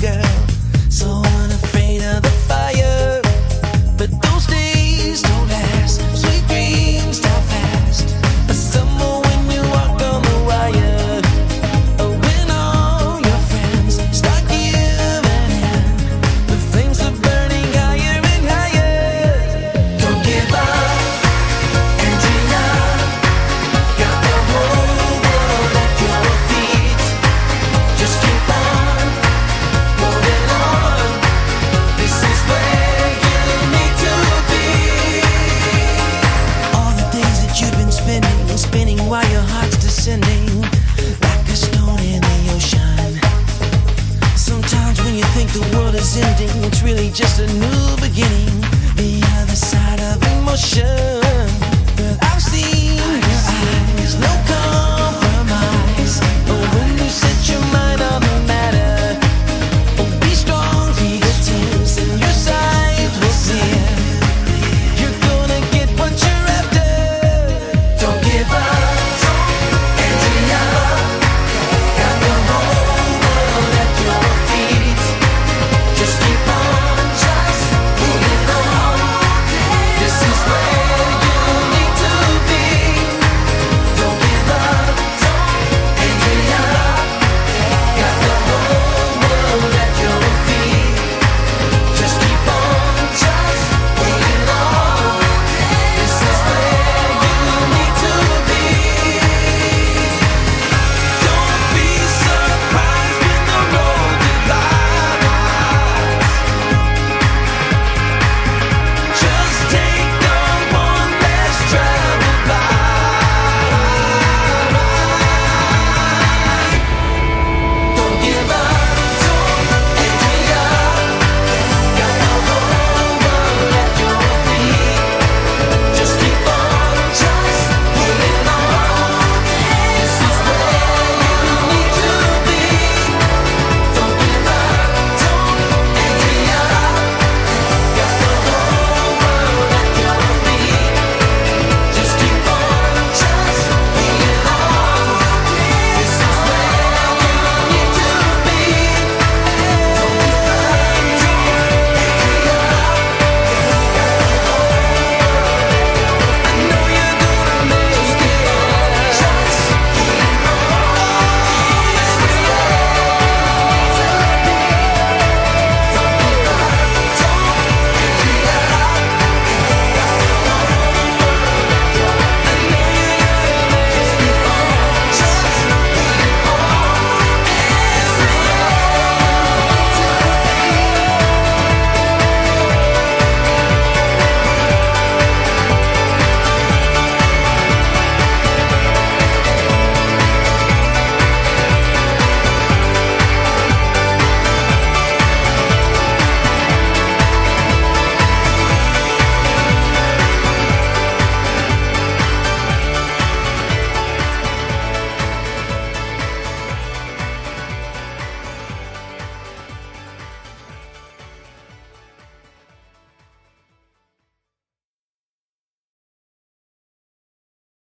girl, so unafraid of the fire. But those days don't last, sweet dreams die fast. A summer when you walk on the wire, when all your friends start giving in, the flames are burning higher and higher. Don't give up, Angela, got the whole world at your feet. Just keep on holding on, this is where you need to be. All the days that you've been spinning while your heart's descending like a stone in the ocean. Sometimes when you think the world is ending, it's really just a new beginning, the other side of emotion. But I've seen your eyes, no